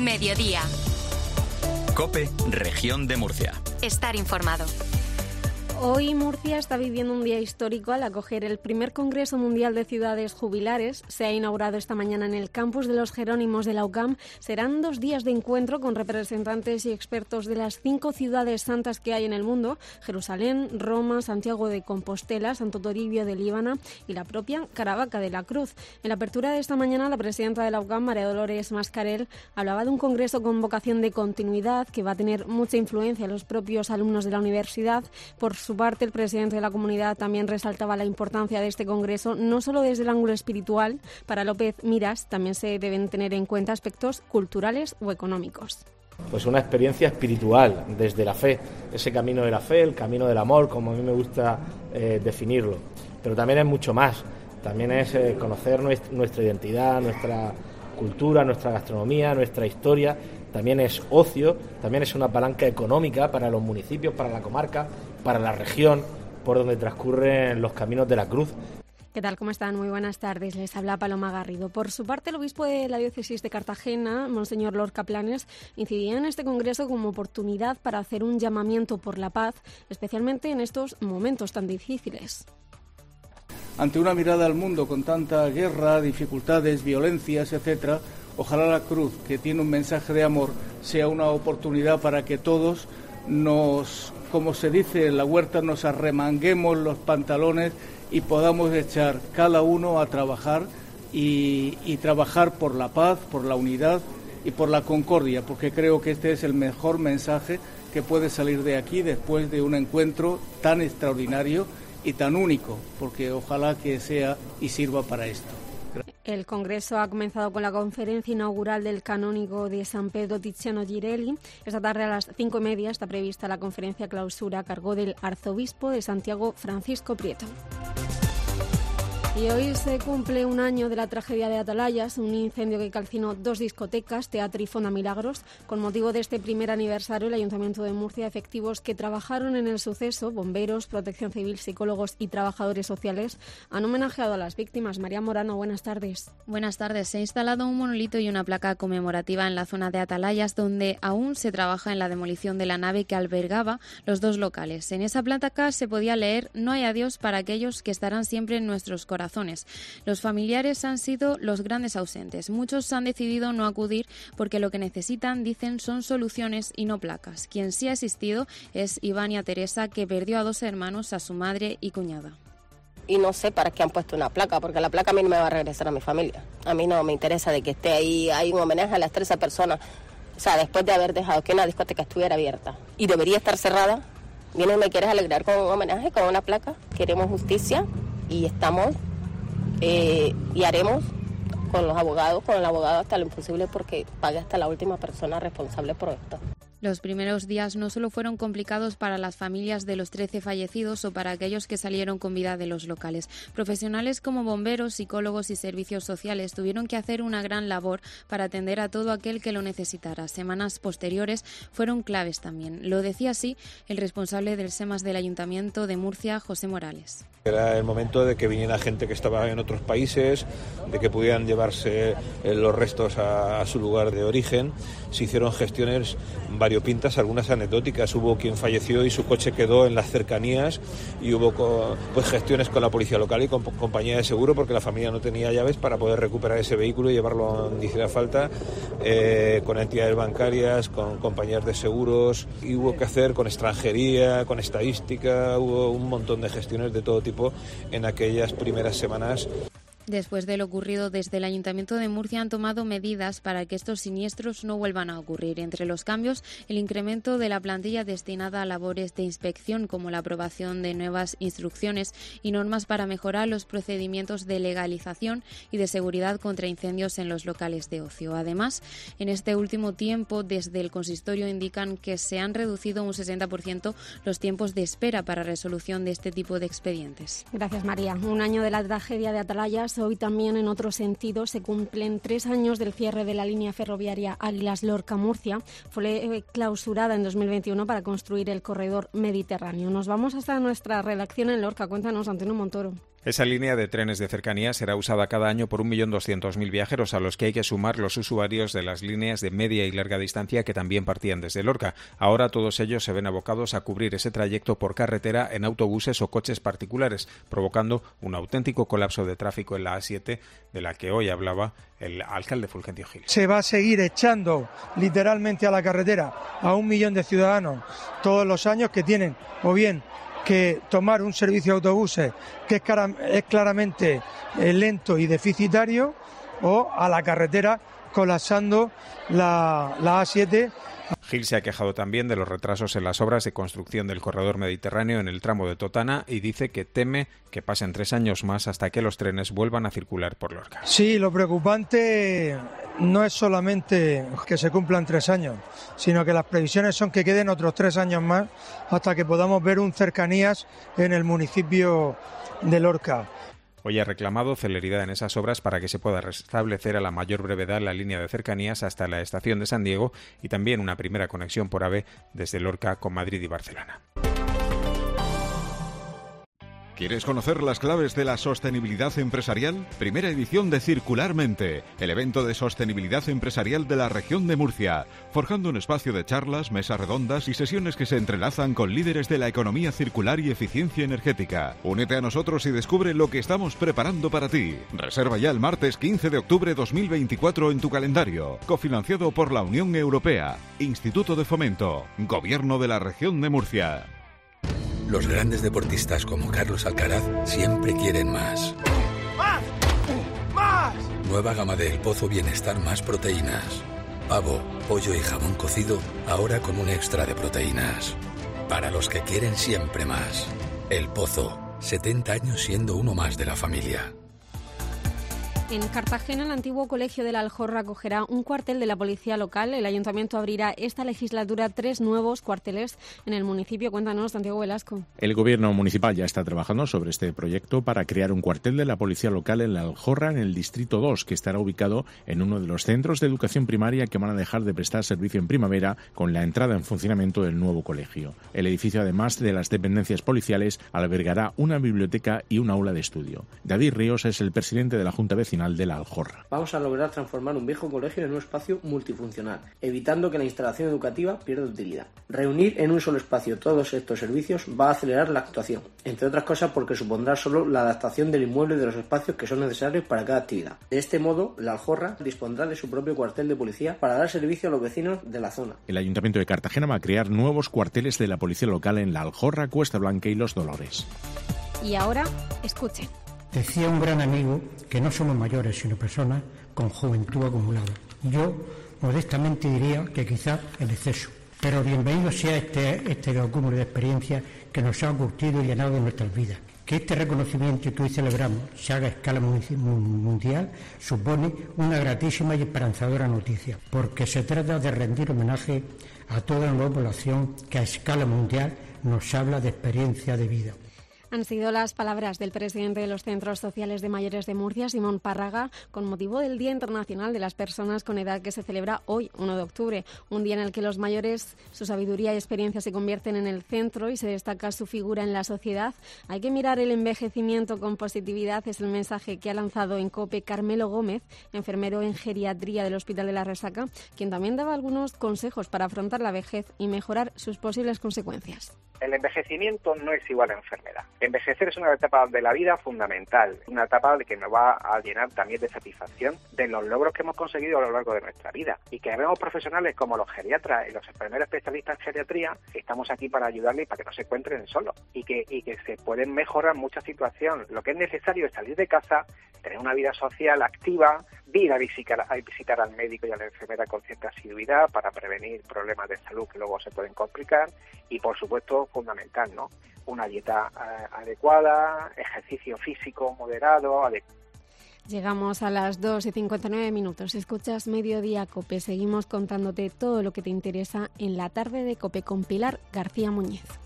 Mediodía. COPE, Región de Murcia. Estar informado. Hoy Murcia está viviendo un día histórico al acoger el primer Congreso Mundial de Ciudades Jubilares. Se ha inaugurado esta mañana en el campus de los Jerónimos de la UCAM. Serán 2 días de encuentro con representantes y expertos de las 5 ciudades santas que hay en el mundo: Jerusalén, Roma, Santiago de Compostela, Santo Toribio de Líbana y la propia Caravaca de la Cruz. En la apertura de esta mañana, la presidenta de la UCAM, María Dolores Mascarell, hablaba de un congreso con vocación de continuidad que va a tener mucha influencia en los propios alumnos de la universidad. Por su parte, el presidente de la comunidad también resaltaba la importancia de este congreso, no solo desde el ángulo espiritual. Para López Miras también se deben tener en cuenta aspectos culturales o económicos. Pues una experiencia espiritual desde la fe, ese camino de la fe, el camino del amor, como a mí me gusta definirlo. Pero también es mucho más, también es conocer nuestra identidad, nuestra cultura, nuestra gastronomía, nuestra historia. También es ocio, también es una palanca económica para los municipios, para la comarca, para la región por donde transcurren los caminos de la Cruz. ¿Qué tal? ¿Cómo están? Muy buenas tardes. Les habla Paloma Garrido. Por su parte, el obispo de la diócesis de Cartagena, Monseñor Lorca Planes, incidía en este congreso como oportunidad para hacer un llamamiento por la paz, especialmente en estos momentos tan difíciles. Ante una mirada al mundo con tanta guerra, dificultades, violencias, etcétera, ojalá la cruz, que tiene un mensaje de amor, sea una oportunidad para que todos como se dice en la huerta, nos arremanguemos los pantalones y podamos echar cada uno a trabajar y trabajar por la paz, por la unidad y por la concordia, porque creo que este es el mejor mensaje que puede salir de aquí después de un encuentro tan extraordinario y tan único, porque ojalá que sea y sirva para esto. El Congreso ha comenzado con la conferencia inaugural del canónigo de San Pedro, Tiziano Girelli. Esta tarde a las 5:30 está prevista la conferencia clausura a cargo del arzobispo de Santiago, Francisco Prieto. Y hoy se cumple un año de la tragedia de Atalayas, un incendio que calcinó 2 discotecas, Teatro y Fonda Milagros. Con motivo de este primer aniversario, el Ayuntamiento de Murcia, efectivos que trabajaron en el suceso, bomberos, protección civil, psicólogos y trabajadores sociales, han homenajeado a las víctimas. María Morano, buenas tardes. Buenas tardes. Se ha instalado un monolito y una placa conmemorativa en la zona de Atalayas, donde aún se trabaja en la demolición de la nave que albergaba los 2 locales. En esa placa se podía leer: "No hay adiós para aquellos que estarán siempre en nuestros corazones". Los familiares han sido los grandes ausentes. Muchos han decidido no acudir porque lo que necesitan, dicen, son soluciones y no placas. Quien sí ha asistido es Ivania Teresa, que perdió a 2 hermanos, a su madre y cuñada. Y no sé para qué han puesto una placa, porque la placa a mí no me va a regresar a mi familia. A mí no me interesa de que esté ahí. Hay un homenaje a las 13 personas. O sea, después de haber dejado que una discoteca estuviera abierta y debería estar cerrada, vienes y me quieres alegrar con un homenaje, con una placa. Queremos justicia y estamos y haremos con los abogados, con el abogado hasta lo imposible porque pague hasta la última persona responsable por esto. Los primeros días no solo fueron complicados para las familias de los 13 fallecidos o para aquellos que salieron con vida de los locales. Profesionales como bomberos, psicólogos y servicios sociales tuvieron que hacer una gran labor para atender a todo aquel que lo necesitara. Semanas posteriores fueron claves también. Lo decía así el responsable del SEMAS del Ayuntamiento de Murcia, José Morales. Era el momento de que viniera gente que estaba en otros países, de que pudieran llevarse los restos a su lugar de origen. Se hicieron gestiones variopintas, algunas anecdóticas. Hubo quien falleció y su coche quedó en las cercanías y hubo gestiones con la policía local y con compañía de seguro porque la familia no tenía llaves para poder recuperar ese vehículo y llevarlo a donde hiciera falta, con entidades bancarias, con compañías de seguros, y hubo que hacer con extranjería, con estadística. Hubo un montón de gestiones de todo tipo en aquellas primeras semanas. Después de lo ocurrido, desde el Ayuntamiento de Murcia han tomado medidas para que estos siniestros no vuelvan a ocurrir. Entre los cambios, el incremento de la plantilla destinada a labores de inspección, como la aprobación de nuevas instrucciones y normas para mejorar los procedimientos de legalización y de seguridad contra incendios en los locales de ocio. Además, en este último tiempo, desde el consistorio indican que se han reducido un 60% los tiempos de espera para resolución de este tipo de expedientes. Gracias, María. Un año de la tragedia de Atalayas. Hoy también, en otro sentido, se cumplen 3 años del cierre de la línea ferroviaria Águilas-Lorca-Murcia. Fue clausurada en 2021 para construir el corredor mediterráneo. Nos vamos hasta nuestra redacción en Lorca. Cuéntanos, Antonio Montoro. Esa línea de trenes de cercanía será usada cada año por 1.200.000 viajeros, a los que hay que sumar los usuarios de las líneas de media y larga distancia que también partían desde Lorca. Ahora todos ellos se ven abocados a cubrir ese trayecto por carretera en autobuses o coches particulares, provocando un auténtico colapso de tráfico en la A7, de la que hoy hablaba el alcalde Fulgencio Gil. Se va a seguir echando literalmente a la carretera a 1 millón de ciudadanos todos los años que tienen o bien que tomar un servicio de autobuses que es claramente lento y deficitario, o a la carretera colapsando la A7. Gil se ha quejado también de los retrasos en las obras de construcción del corredor mediterráneo en el tramo de Totana y dice que teme que pasen 3 años más hasta que los trenes vuelvan a circular por Lorca. Sí, lo preocupante no es solamente que se cumplan 3 años, sino que las previsiones son que queden otros 3 años más hasta que podamos ver un cercanías en el municipio de Lorca. Hoy ha reclamado celeridad en esas obras para que se pueda restablecer a la mayor brevedad la línea de cercanías hasta la estación de San Diego y también una primera conexión por AVE desde Lorca con Madrid y Barcelona. ¿Quieres conocer las claves de la sostenibilidad empresarial? Primera edición de Circularmente, el evento de sostenibilidad empresarial de la región de Murcia, forjando un espacio de charlas, mesas redondas y sesiones que se entrelazan con líderes de la economía circular y eficiencia energética. Únete a nosotros y descubre lo que estamos preparando para ti. Reserva ya el martes 15 de octubre 2024 en tu calendario. Cofinanciado por la Unión Europea, Instituto de Fomento, Gobierno de la región de Murcia. Los grandes deportistas como Carlos Alcaraz siempre quieren más. ¡Más! ¡Más! Nueva gama de El Pozo Bienestar Más Proteínas. Pavo, pollo y jamón cocido, ahora con un extra de proteínas. Para los que quieren siempre más. El Pozo, 70 años siendo uno más de la familia. En Cartagena, el antiguo colegio de la Aljorra acogerá un cuartel de la policía local. El ayuntamiento abrirá esta legislatura 3 nuevos cuarteles en el municipio. Cuéntanos, Santiago Velasco. El gobierno municipal ya está trabajando sobre este proyecto para crear un cuartel de la policía local en la Aljorra, en el distrito 2, que estará ubicado en uno de los centros de educación primaria que van a dejar de prestar servicio en primavera con la entrada en funcionamiento del nuevo colegio. El edificio, además de las dependencias policiales, albergará una biblioteca y un aula de estudio. David Ríos es el presidente de la Junta Vecinal de la Aljorra. Vamos a lograr transformar un viejo colegio en un espacio multifuncional, evitando que la instalación educativa pierda utilidad. Reunir en un solo espacio todos estos servicios va a acelerar la actuación, entre otras cosas porque supondrá solo la adaptación del inmueble y de los espacios que son necesarios para cada actividad. De este modo, la Aljorra dispondrá de su propio cuartel de policía para dar servicio a los vecinos de la zona. El Ayuntamiento de Cartagena va a crear nuevos cuarteles de la policía local en la Aljorra, Cuesta Blanca y Los Dolores. Y ahora, escuchen. Decía un gran amigo que no somos mayores, sino personas con juventud acumulada. Yo, modestamente, diría que quizás en exceso. Pero bienvenido sea este acúmulo de experiencias que nos ha curtido y llenado de nuestras vidas. Que este reconocimiento que hoy celebramos se haga a escala mundial supone una gratísima y esperanzadora noticia, porque se trata de rendir homenaje a toda la población que a escala mundial nos habla de experiencia de vida. Han sido las palabras del presidente de los Centros Sociales de Mayores de Murcia, Simón Párraga, con motivo del Día Internacional de las Personas con Edad que se celebra hoy, 1 de octubre, un día en el que los mayores, su sabiduría y experiencia se convierten en el centro y se destaca su figura en la sociedad. Hay que mirar el envejecimiento con positividad, es el mensaje que ha lanzado en COPE Carmelo Gómez, enfermero en geriatría del Hospital de la Resaca, quien también daba algunos consejos para afrontar la vejez y mejorar sus posibles consecuencias. El envejecimiento no es igual a enfermedad. Envejecer es una etapa de la vida fundamental, una etapa que nos va a llenar también de satisfacción de los logros que hemos conseguido a lo largo de nuestra vida. Y que vemos profesionales como los geriatras y los enfermeros especialistas en geriatría, estamos aquí para ayudarles y para que no se encuentren solos y que se pueden mejorar muchas situaciones. Lo que es necesario es salir de casa, tener una vida social activa, ir a visitar al médico y a la enfermera con cierta asiduidad para prevenir problemas de salud que luego se pueden complicar y, por supuesto, fundamental, ¿no? Una dieta adecuada, ejercicio físico moderado. Llegamos a las 2:59. Escuchas Mediodía COPE. Seguimos contándote todo lo que te interesa en la tarde de COPE con Pilar García Muñiz.